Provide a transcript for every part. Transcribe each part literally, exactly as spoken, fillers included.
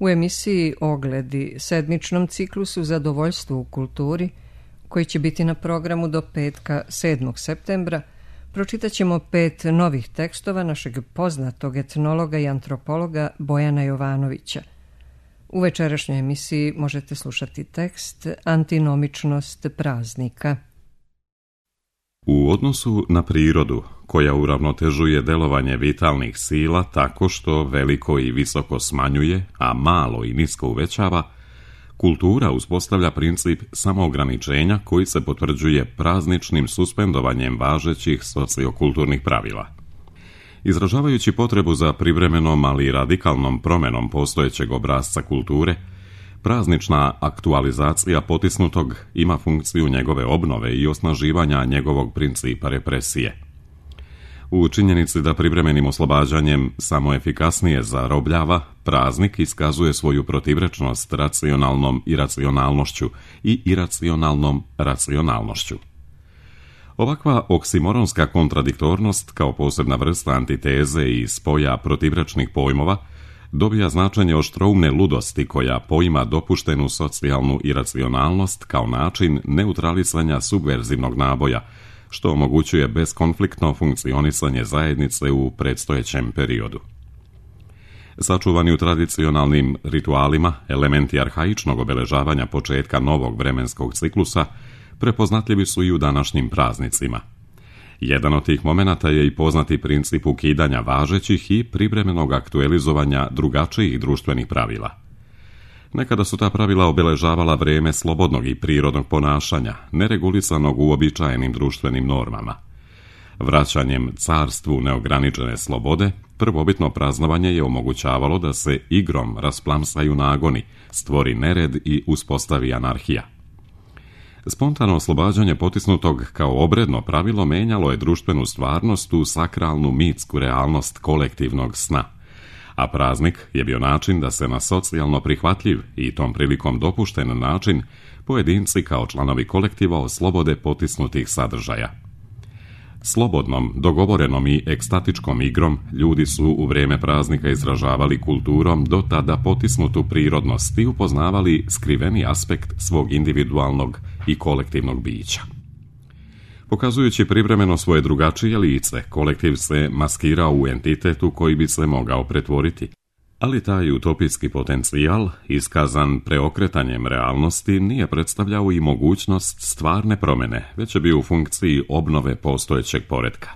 U emisiji Ogledi, sedmičnom ciklusu Zadovoljstvo u kulturi, koji će biti na programu do petka sedmog septembra, pročitat ćemo pet novih tekstova našeg poznatog etnologa i antropologa Bojana Jovanovića. U večerašnjoj emisiji možete slušati tekst Antinomičnost praznika. U odnosu na prirodu, koja uravnotežuje delovanje vitalnih sila tako što veliko i visoko smanjuje, a malo i nisko uvećava, kultura uspostavlja princip samoograničenja koji se potvrđuje prazničnim suspendovanjem važećih sociokulturnih pravila. Izražavajući potrebu za privremenom, ali i radikalnom promenom postojećeg obrasca kulture, praznična aktualizacija potisnutog ima funkciju njegove obnove i osnaživanja njegovog principa represije. U činjenici da privremenim oslobađanjem samo efikasnije zarobljava, praznik iskazuje svoju protivrečnost racionalnom iracionalnošću i iracionalnom racionalnošću. Ovakva oksimoronska kontradiktornost kao posebna vrsta antiteze i spoja protivrečnih pojmova dobija značenje oštroumne ludosti koja poima dopuštenu socijalnu iracionalnost kao način neutralisanja subverzivnog naboja, što omogućuje beskonfliktno funkcionisanje zajednice u predstojećem periodu. Sačuvani u tradicionalnim ritualima, elementi arhaičnog obeležavanja početka novog vremenskog ciklusa prepoznatljivi su i u današnjim praznicima. Jedan od tih momenata je i poznati princip ukidanja važećih i privremenog aktualizovanja drugačijih društvenih pravila. Nekada su ta pravila obeležavala vrijeme slobodnog i prirodnog ponašanja, neregulisanog uobičajenim društvenim normama. Vraćanjem carstvu neograničene slobode, prvobitno praznovanje je omogućavalo da se igrom rasplamsaju nagoni, stvori nered i uspostavi anarhija. Spontano oslobađanje potisnutog kao obredno pravilo menjalo je društvenu stvarnost u sakralnu mitsku realnost kolektivnog sna, a praznik je bio način da se na socijalno prihvatljiv i tom prilikom dopušten način pojedinci kao članovi kolektiva oslobode potisnutih sadržaja. Slobodnom, dogovorenom i ekstatičkom igrom ljudi su u vrijeme praznika izražavali kulturom do tada potisnutu prirodnost i upoznavali skriveni aspekt svog individualnog i kolektivnog bića. Pokazujući privremeno svoje drugačije lice, kolektiv se maskirao u entitetu koji bi se mogao pretvoriti. Ali taj utopijski potencijal, iskazan preokretanjem realnosti, nije predstavljao i mogućnost stvarne promjene, već je bio u funkciji obnove postojećeg poretka.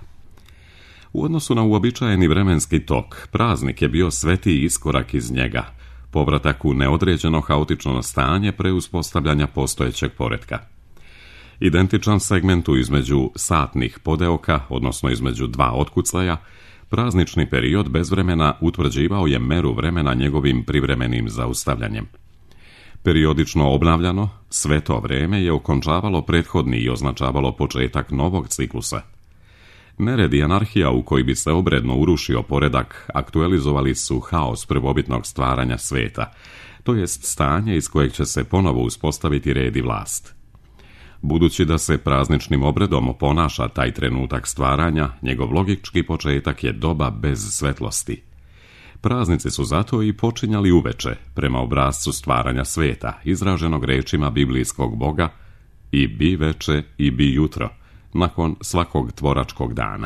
U odnosu na uobičajeni vremenski tok, praznik je bio sveti iskorak iz njega, povratak u neodređeno haotično stanje pre uspostavljanja postojećeg poretka. Identičan segmentu između satnih podeoka, odnosno između dva otkucaja, praznični period bez vremena utvrđivao je meru vremena njegovim privremenim zaustavljanjem. Periodično obnavljano, sve to vrijeme je okončavalo prethodni i označavalo početak novog ciklusa. Nered i anarhija u koji bi se obredno urušio poredak aktualizovali su haos prvobitnog stvaranja sveta, to jest stanje iz kojeg će se ponovo uspostaviti red i vlast. Budući da se prazničnim obredom oponaša taj trenutak stvaranja, njegov logički početak je doba bez svetlosti. Praznici su zato i počinjali uveče, prema obrascu stvaranja sveta, izraženog rečima biblijskog Boga, i bi veče i bi jutro, nakon svakog tvoračkog dana.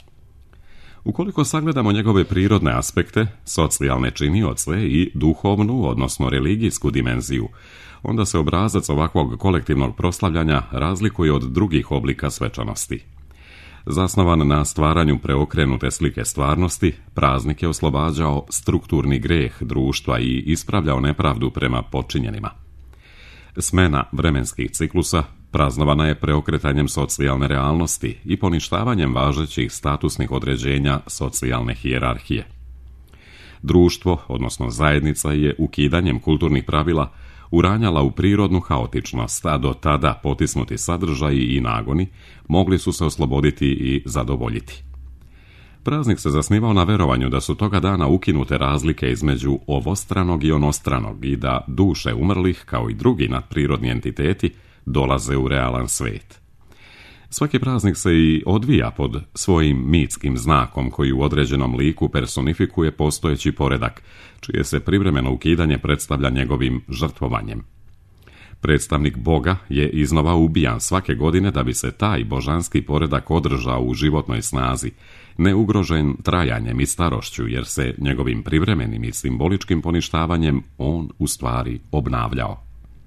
Ukoliko sagledamo njegove prirodne aspekte, socijalne činioce i duhovnu, odnosno religijsku dimenziju, onda se obrazac ovakvog kolektivnog proslavljanja razlikuje od drugih oblika svečanosti. Zasnovan na stvaranju preokrenute slike stvarnosti, praznik je oslobađao strukturni greh društva i ispravljao nepravdu prema počinjenima. Smena vremenskih ciklusa praznovana je preokretanjem socijalne realnosti i poništavanjem važećih statusnih određenja socijalne hijerarhije. Društvo, odnosno zajednica, je ukidanjem kulturnih pravila uranjala u prirodnu haotičnost, a do tada potisnuti sadržaji i nagoni mogli su se osloboditi i zadovoljiti. Praznik se zasnivao na verovanju da su toga dana ukinute razlike između ovostranog i onostranog i da duše umrlih, kao i drugi nadprirodni entiteti, dolaze u realan svijet. Svaki praznik se i odvija pod svojim mitskim znakom koji u određenom liku personifikuje postojeći poredak, čije se privremeno ukidanje predstavlja njegovim žrtvovanjem. Predstavnik Boga je iznova ubijan svake godine da bi se taj božanski poredak održao u životnoj snazi, neugrožen trajanjem i starošću, jer se njegovim privremenim i simboličkim poništavanjem on u stvari obnavljao.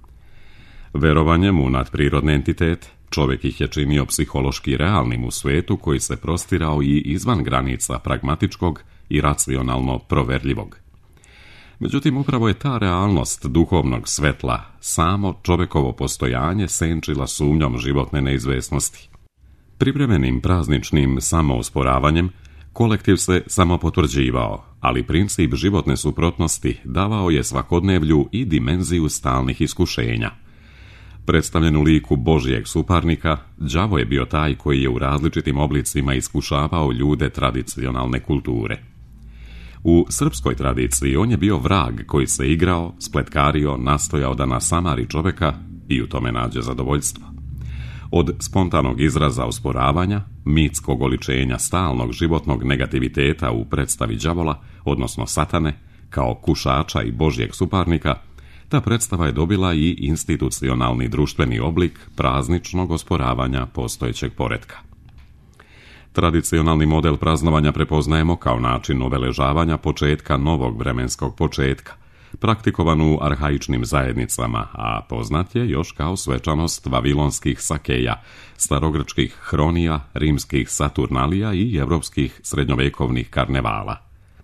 Verovanjem u nadprirodne entitete, čovjek ih je činio psihološki realnim u svijetu koji se prostirao i izvan granica pragmatičkog i racionalno proverljivog. Međutim, upravo je ta realnost duhovnog svetla samo čovjekovo postojanje senčila sumnjom životne neizvjesnosti. Privremenim prazničnim samousporavanjem kolektiv se samopotvrđivao, ali princip životne suprotnosti davao je svakodnevlju i dimenziju stalnih iskušenja. Predstavljen u liku Božijeg suparnika, đavo je bio taj koji je u različitim oblicima iskušavao ljude tradicionalne kulture. U srpskoj tradiciji on je bio vrag koji se igrao, spletkario, nastojao da nasamari čovjeka i u tome nađe zadovoljstvo. Od spontanog izraza osporavanja, mitskog oličenja stalnog životnog negativiteta u predstavi đavola, odnosno satane, kao kušača i Božijeg suparnika, ta predstava je dobila i institucionalni društveni oblik prazničnog osporavanja postojećeg poretka. Tradicionalni model praznovanja prepoznajemo kao način obeležavanja početka novog vremenskog početka, praktikovan u arhaičnim zajednicama, a poznat je još kao svečanost vavilonskih sakeja, starogrčkih hronija, rimskih saturnalija i evropskih srednjovekovnih karnevala.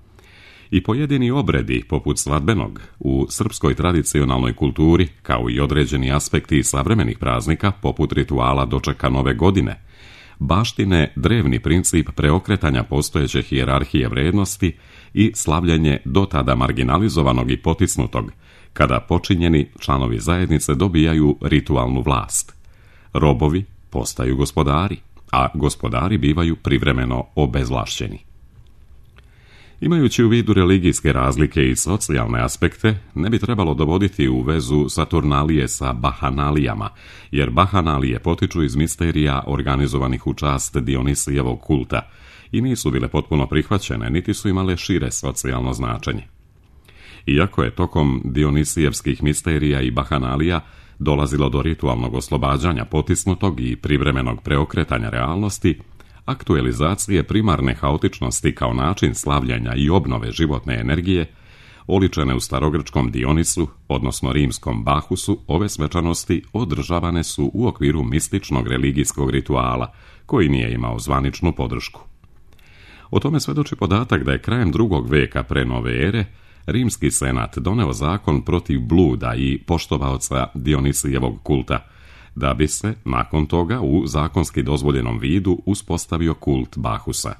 I pojedini obredi, poput svadbenog, u srpskoj tradicionalnoj kulturi, kao i određeni aspekti savremenih praznika, poput rituala dočeka nove godine, baštine drevni princip preokretanja postojeće hijerarhije vrednosti i slavljenje do tada marginalizovanog i potisnutog, kada počinjeni članovi zajednice dobijaju ritualnu vlast. Robovi postaju gospodari, a gospodari bivaju privremeno obezvlašćeni. Imajući u vidu religijske razlike i socijalne aspekte, ne bi trebalo dovoditi u vezu Saturnalije sa Bahanalijama, jer Bahanalije potiču iz misterija organizovanih u čast Dionisijevog kulta i nisu bile potpuno prihvaćene, niti su imale šire socijalno značenje. Iako je tokom Dionisijevskih misterija i Bahanalija dolazilo do ritualnog oslobađanja potisnutog i privremenog preokretanja realnosti, aktualizacije primarne haotičnosti kao način slavljenja i obnove životne energije, oličene u starogrčkom Dionisu, odnosno rimskom Bahusu, ove svečanosti održavane su u okviru mističnog religijskog rituala, koji nije imao zvaničnu podršku. O tome svedoči podatak da je krajem drugog veka pre nove ere rimski senat doneo zakon protiv bluda i poštovaoca Dionisijevog kulta, da bi se, nakon toga, u zakonski dozvoljenom vidu uspostavio kult Bahusa.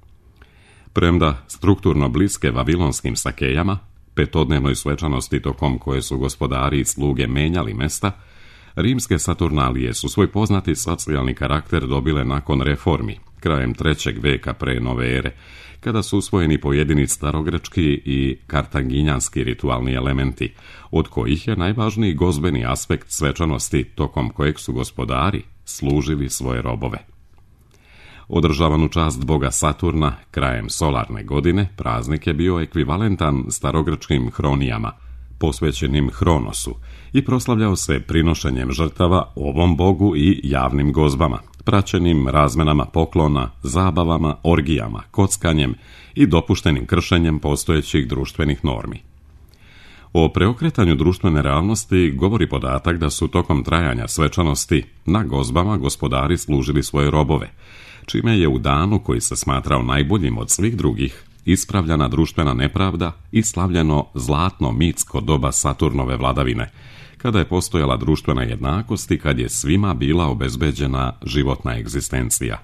Premda strukturno bliske vavilonskim sakejama, petodnevnoj svečanosti tokom koje su gospodari i sluge menjali mesta, rimske saturnalije su svoj poznati socijalni karakter dobile nakon reformi, krajem trećeg veka pre nove ere, kada su usvojeni pojedini starogrečki i kartaginjanski ritualni elementi, od kojih je najvažniji gozbeni aspekt svečanosti tokom kojeg su gospodari služili svoje robove. Održavan u čast boga Saturna krajem solarne godine, praznik je bio ekvivalentan starogrčkim hronijama, posvećenim Hronosu, i proslavljao se prinošenjem žrtava ovom bogu i javnim gozbama, praćenim razmenama poklona, zabavama, orgijama, kockanjem i dopuštenim kršenjem postojećih društvenih normi. O preokretanju društvene realnosti govori podatak da su tokom trajanja svečanosti na gozbama gospodari služili svoje robove, čime je u danu koji se smatrao najboljim od svih drugih ispravljana društvena nepravda i slavljeno zlatno mitsko doba Saturnove vladavine, kada je postojala društvena jednakost i kad je svima bila obezbeđena životna egzistencija.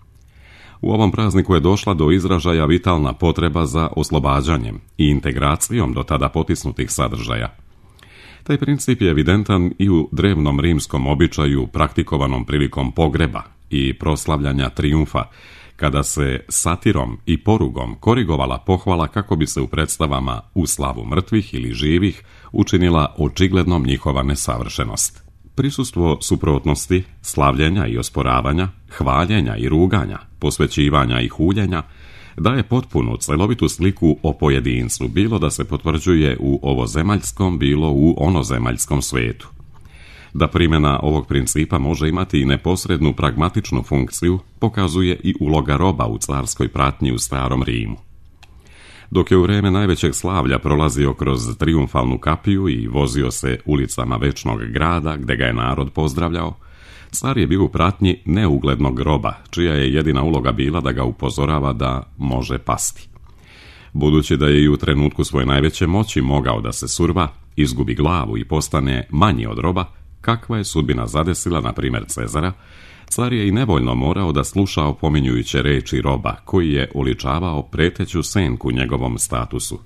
U ovom prazniku je došla do izražaja vitalna potreba za oslobađanjem i integracijom do tada potisnutih sadržaja. Taj princip je evidentan i u drevnom rimskom običaju praktikovanom prilikom pogreba i proslavljanja trijumfa, kada se satirom i porugom korigovala pohvala kako bi se u predstavama u slavu mrtvih ili živih učinila očiglednom njihova nesavršenost. Prisustvo suprotnosti, slavljenja i osporavanja, hvaljenja i ruganja, posvećivanja i huljenja daje potpunu, celovitu sliku o pojedincu, bilo da se potvrđuje u ovozemaljskom, bilo u onozemaljskom svetu. Da primjena ovog principa može imati i neposrednu pragmatičnu funkciju, pokazuje i uloga roba u carskoj pratnji u Starom Rimu. Dok je u vrijeme najvećeg slavlja prolazio kroz trijumfalnu kapiju i vozio se ulicama večnog grada gdje ga je narod pozdravljao, car je bio u pratnji neuglednog roba, čija je jedina uloga bila da ga upozorava da može pasti. Budući da je i u trenutku svoje najveće moći mogao da se surva, izgubi glavu i postane manji od roba, kakva je sudbina zadesila, na primjer Cezara, car je i nevoljno morao da sluša opominjujuće reči roba, koji je uličavao preteću senku njegovom statusu.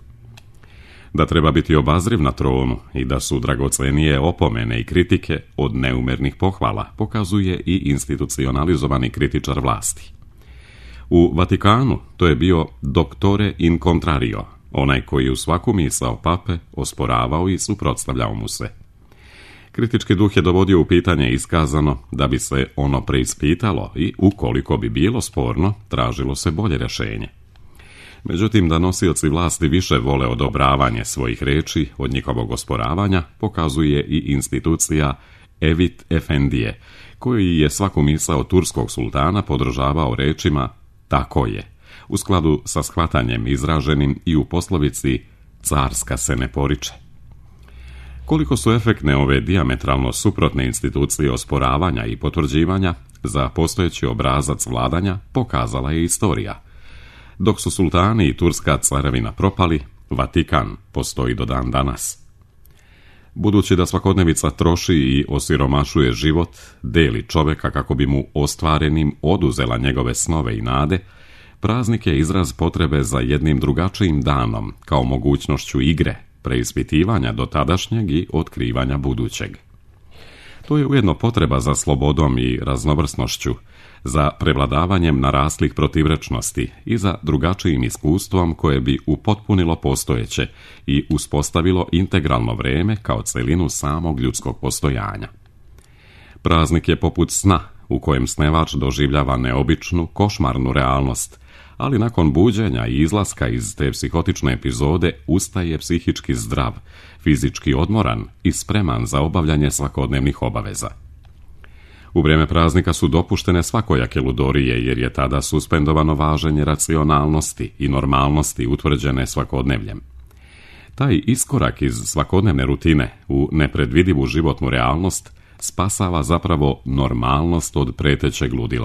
Da treba biti obazriv na tronu i da su dragocenije opomene i kritike od neumernih pohvala, pokazuje i institucionalizovani kritičar vlasti. U Vatikanu to je bio doctore in contrario, onaj koji u svaku misao pape osporavao i suprotstavljao mu se. Kritički duh je dovodio u pitanje iskazano da bi se ono preispitalo i, ukoliko bi bilo sporno, tražilo se bolje rješenje. Međutim, da nosioci vlasti više vole odobravanje svojih reči od njihovog osporavanja, pokazuje i institucija Evit Efendije, koji je svaku misao turskog sultana podržavao rečima "tako je", u skladu sa shvatanjem izraženim i u poslovici "carska se ne poriče". Koliko su efektne ove dijametralno suprotne institucije osporavanja i potvrđivanja za postojeći obrazac vladanja, pokazala je istorija. Dok su sultani i turska carevina propali, Vatikan postoji do dan danas. Budući da svakodnevica troši i osiromašuje život, deli čovjeka kako bi mu ostvarenim oduzela njegove snove i nade, praznik je izraz potrebe za jednim drugačijim danom, kao mogućnošću igre, preispitivanja dotadašnjeg i otkrivanja budućeg. To je ujedno potreba za slobodom i raznovrsnošću, za prevladavanjem naraslih protivrečnosti i za drugačijim iskustvom koje bi upotpunilo postojeće i uspostavilo integralno vrijeme kao celinu samog ljudskog postojanja. Praznik je poput sna u kojem snevač doživljava neobičnu, košmarnu realnost, ali nakon buđenja i izlaska iz te psihotične epizode ustaje psihički zdrav, fizički odmoran i spreman za obavljanje svakodnevnih obaveza. U vrijeme praznika su dopuštene svakojake ludorije, jer je tada suspendovano važenje racionalnosti i normalnosti utvrđene svakodnevljem. Taj iskorak iz svakodnevne rutine u nepredvidivu životnu realnost spasava zapravo normalnost od pretećeg ludila.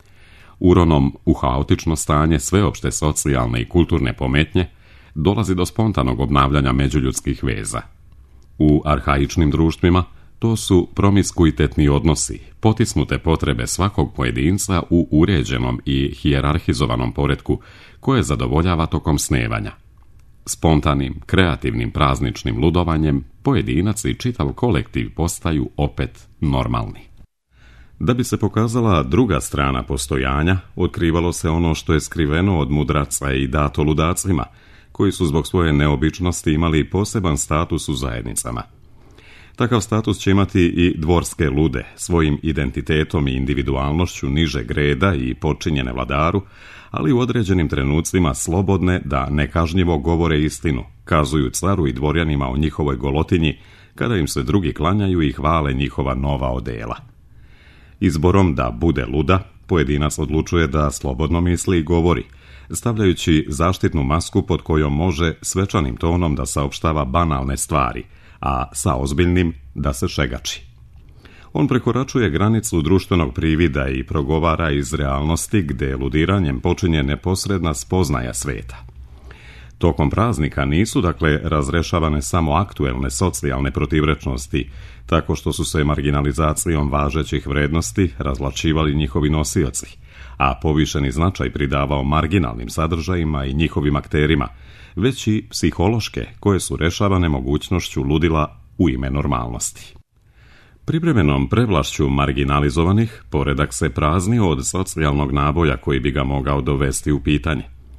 Uronom u haotično stanje sveopšte socijalne i kulturne pometnje dolazi do spontanog obnavljanja međuljudskih veza. U arhaičnim društvima to su promiskuitetni odnosi, potisnute potrebe svakog pojedinca u uređenom i hijerarhizovanom poretku koje zadovoljava tokom snevanja. Spontanim, kreativnim prazničnim ludovanjem pojedinac i čitav kolektiv postaju opet normalni. Da bi se pokazala druga strana postojanja, otkrivalo se ono što je skriveno od mudraca i dato ludacima, koji su zbog svoje neobičnosti imali poseban status u zajednicama. Takav status će imati i dvorske lude, svojim identitetom i individualnošću nižeg reda i podčinjene vladaru, ali u određenim trenucima slobodne da nekažnjivo govore istinu, kazuju caru i dvorjanima o njihovoj golotinji, kada im se drugi klanjaju i hvale njihova nova odela. Izborom da bude luda, pojedinac odlučuje da slobodno misli i govori, stavljajući zaštitnu masku pod kojom može svečanim tonom da saopštava banalne stvari, a sa ozbiljnim da se šegači. On prekoračuje granicu društvenog privida i progovara iz realnosti gdje ludiranjem počinje neposredna spoznaja sveta. Tokom praznika nisu, dakle, razrešavane samo aktuelne socijalne protivrečnosti, tako što su se marginalizacijom važećih vrednosti razvlačivali njihovi nosioci, a povišeni značaj pridavao marginalnim sadržajima i njihovim akterima, već i psihološke koje su rešavane mogućnošću ludila u ime normalnosti. Privremenom prevlašću marginalizovanih poredak se praznio od socijalnog naboja koji bi ga mogao dovesti u pitanje.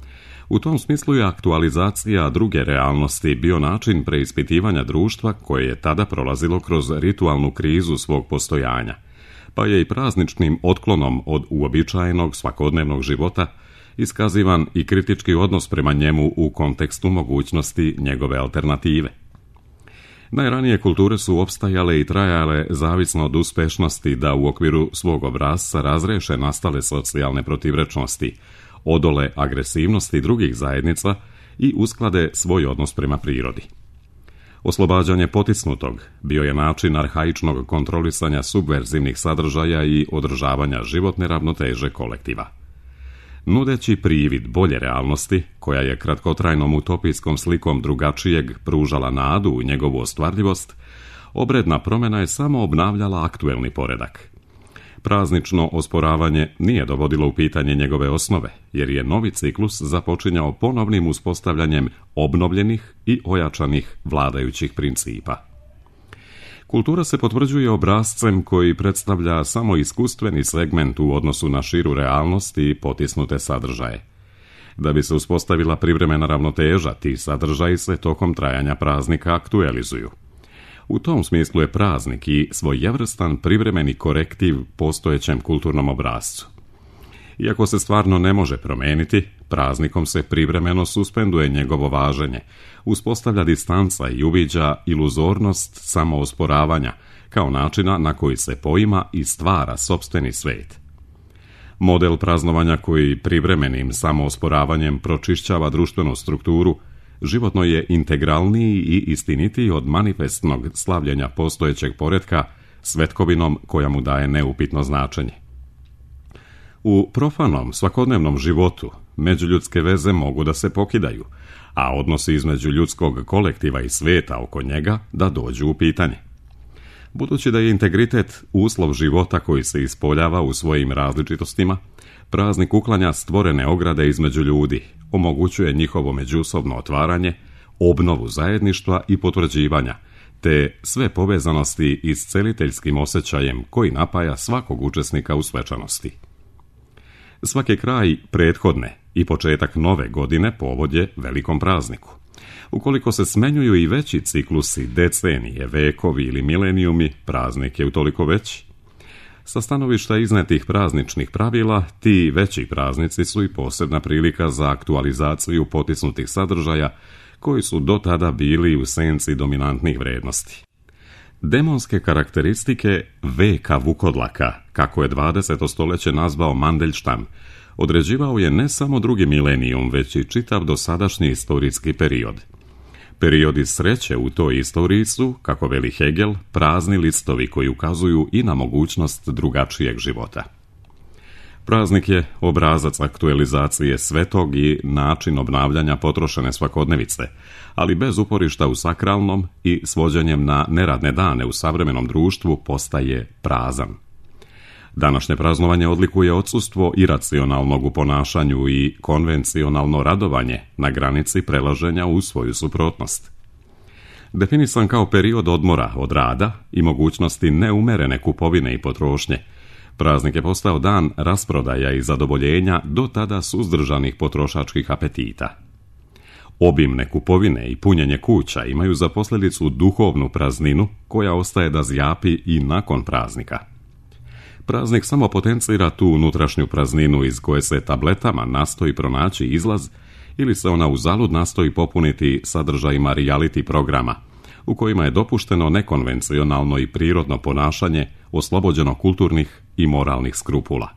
U tom smislu je aktualizacija druge realnosti bio način preispitivanja društva koje je tada prolazilo kroz ritualnu krizu svog postojanja, pa je i prazničnim otklonom od uobičajenog svakodnevnog života iskazivan i kritički odnos prema njemu u kontekstu mogućnosti njegove alternative. Najranije kulture su opstajale i trajale zavisno od uspešnosti da u okviru svog obrasca razreše nastale socijalne protivrečnosti, odole agresivnosti drugih zajednica i usklade svoj odnos prema prirodi. Oslobađanje potisnutog bio je način arhaičnog kontrolisanja subverzivnih sadržaja i održavanja životne ravnoteže kolektiva. Nudeći privid bolje realnosti, koja je kratkotrajnom utopijskom slikom drugačijeg pružala nadu u njegovu ostvarljivost, obredna promjena je samo obnavljala aktuelni poredak. Praznično osporavanje nije dovodilo u pitanje njegove osnove, jer je novi ciklus započinjao ponovnim uspostavljanjem obnovljenih i ojačanih vladajućih principa. Kultura se potvrđuje obrascem koji predstavlja samo iskustveni segment u odnosu na širu realnost i potisnute sadržaje. Da bi se uspostavila privremena ravnoteža, ti sadržaji se tokom trajanja praznika aktualizuju. U tom smislu je praznik i svojevrstan privremeni korektiv postojećem kulturnom obrascu. Iako se stvarno ne može promijeniti, praznikom se privremeno suspenduje njegovo važenje, uspostavlja distanca i uviđa iluzornost samoosporavanja kao načina na koji se poima i stvara sopstveni svet. Model praznovanja koji privremenim samoosporavanjem pročišćava društvenu strukturu životno je integralniji i istinitiji od manifestnog slavljenja postojećeg poretka svetkovinom koja mu daje neupitno značenje. U profanom svakodnevnom životu međuljudske veze mogu da se pokidaju, a odnosi između ljudskog kolektiva i sveta oko njega da dođu u pitanje. Budući da je integritet uslov života koji se ispoljava u svojim različitostima, praznik uklanja stvorene ograde između ljudi, omogućuje njihovo međusobno otvaranje, obnovu zajedništva i potvrđivanja, te sve povezanosti isceliteljskim osjećajem koji napaja svakog učesnika u svečanosti. Svaki kraj prethodne i početak nove godine povod je velikom prazniku. Ukoliko se smenjuju i veći ciklusi, decenije, vekovi ili milenijumi, praznik je utoliko veći. Sa stanovišta iznetih prazničnih pravila, ti veći praznici su i posebna prilika za aktualizaciju potisnutih sadržaja koji su do tada bili u senci dominantnih vrednosti. Demonske karakteristike veka vukodlaka, kako je dvadeseto stoljeće nazvao Mandelstam, određivao je ne samo drugi milenijum, već i čitav dosadašnji istorijski period. Periodi sreće u toj istoriji su, kako veli Hegel, prazni listovi koji ukazuju i na mogućnost drugačijeg života. Praznik je obrazac aktualizacije svetog i način obnavljanja potrošene svakodnevice, ali bez uporišta u sakralnom i svođenjem na neradne dane u savremenom društvu postaje prazan. Današnje praznovanje odlikuje odsustvo iracionalnog u ponašanju i konvencionalno radovanje na granici prelaženja u svoju suprotnost. Definisan kao period odmora od rada i mogućnosti neumerene kupovine i potrošnje, praznik je postao dan rasprodaja i zadovoljenja do tada suzdržanih potrošačkih apetita. Obimne kupovine i punjenje kuća imaju za posljedicu duhovnu prazninu koja ostaje da zjapi i nakon praznika. Praznik samo potencira tu unutrašnju prazninu iz koje se tabletama nastoji pronaći izlaz ili se ona uzalud nastoji popuniti sadržajima reality programa, u kojima je dopušteno nekonvencionalno i prirodno ponašanje oslobođeno kulturnih i moralnih skrupula.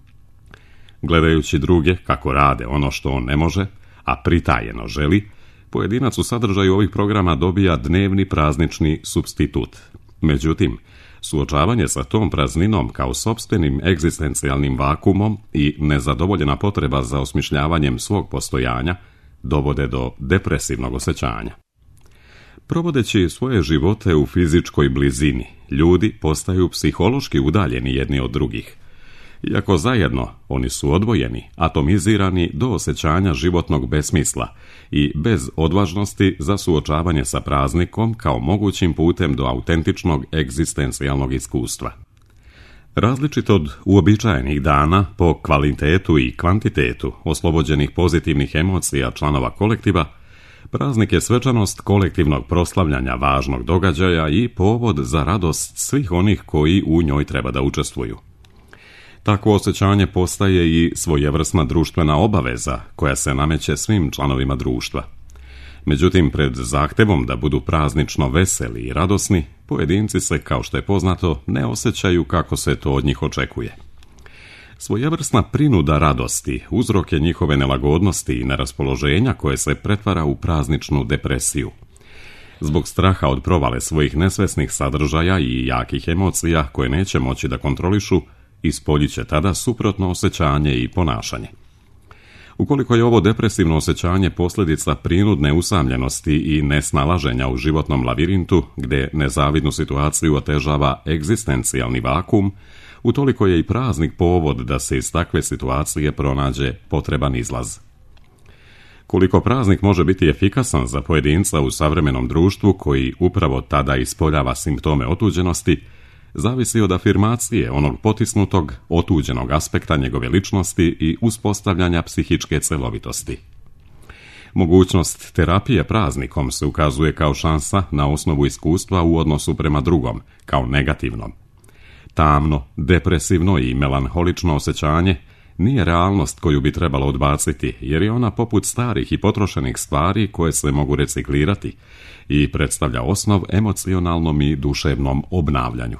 Gledajući druge kako rade ono što on ne može, a pritajeno želi, pojedinac u sadržaju ovih programa dobija dnevni praznični supstitut. Međutim, suočavanje sa tom prazninom kao sopstvenim egzistencijalnim vakumom i nezadovoljena potreba za osmišljavanjem svog postojanja dovode do depresivnog osjećanja. Provodeći svoje živote u fizičkoj blizini, ljudi postaju psihološki udaljeni jedni od drugih. Iako zajedno, oni su odvojeni, atomizirani do osjećanja životnog besmisla i bez odvažnosti za suočavanje sa praznikom kao mogućim putem do autentičnog egzistencijalnog iskustva. Različito od uobičajenih dana po kvalitetu i kvantitetu oslobođenih pozitivnih emocija članova kolektiva, praznik je svečanost kolektivnog proslavljanja važnog događaja i povod za radost svih onih koji u njoj treba da učestvuju. Takvo osjećanje postaje i svojevrsna društvena obaveza koja se nameće svim članovima društva. Međutim, pred zahtevom da budu praznično veseli i radosni, pojedinci se, kao što je poznato, ne osjećaju kako se to od njih očekuje. Svojevrsna prinuda radosti uzrok je njihove nelagodnosti i neraspoloženja koje se pretvara u prazničnu depresiju. Zbog straha od provale svojih nesvesnih sadržaja i jakih emocija koje neće moći da kontrolišu, ispoljit će tada suprotno osjećanje i ponašanje. Ukoliko je ovo depresivno osjećanje posljedica prinudne usamljenosti i nesnalaženja u životnom lavirintu, gdje nezavidnu situaciju otežava egzistencijalni vakum, utoliko je i praznik povod da se iz takve situacije pronađe potreban izlaz. Koliko praznik može biti efikasan za pojedinca u savremenom društvu koji upravo tada ispoljava simptome otuđenosti, zavisi od afirmacije onog potisnutog, otuđenog aspekta njegove ličnosti i uspostavljanja psihičke celovitosti. Mogućnost terapije praznikom se ukazuje kao šansa na osnovu iskustva u odnosu prema drugom, kao negativnom. Tamno, depresivno i melanholično osjećanje nije realnost koju bi trebalo odbaciti, jer je ona poput starih i potrošenih stvari koje se mogu reciklirati i predstavlja osnov emocionalnom i duševnom obnavljanju.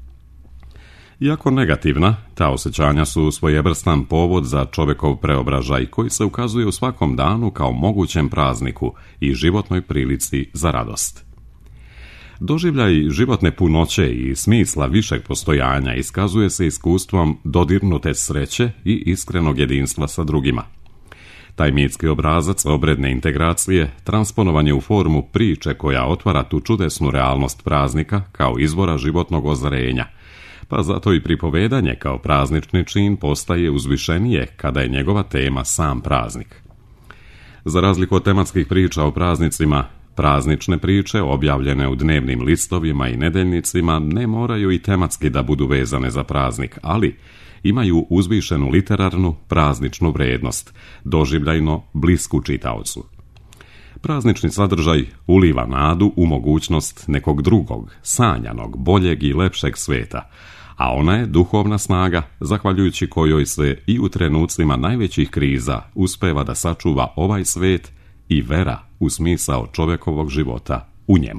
Iako negativna, ta osjećanja su svojevrstan povod za čovjekov preobražaj koji se ukazuje u svakom danu kao mogućem prazniku i životnoj prilici za radost. Doživljaj životne punoće i smisla višeg postojanja iskazuje se iskustvom dodirnute sreće i iskrenog jedinstva sa drugima. Taj mitski obrazac obredne integracije transponovan je u formu priče koja otvara tu čudesnu realnost praznika kao izvora životnog ozrenja, pa zato i pripovedanje kao praznični čin postaje uzvišenije kada je njegova tema sam praznik. Za razliku od tematskih priča o praznicima, praznične priče objavljene u dnevnim listovima i nedeljnicima ne moraju i tematski da budu vezane za praznik, ali imaju uzvišenu literarnu prazničnu vrednost, doživljajno blisku čitaocu. Praznični sadržaj uliva nadu u mogućnost nekog drugog, sanjanog, boljeg i lepšeg sveta, a ona je duhovna snaga, zahvaljujući kojoj se i u trenucima najvećih kriza uspeva da sačuva ovaj svet i vera u smisao čovjekovog života u njemu.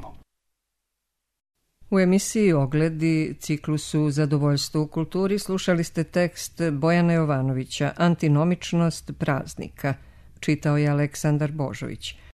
U emisiji Ogledi, ciklusu Zadovoljstvo u kulturi, slušali ste tekst Bojana Jovanovića Antinomičnost praznika. Čitao je Aleksandar Božović.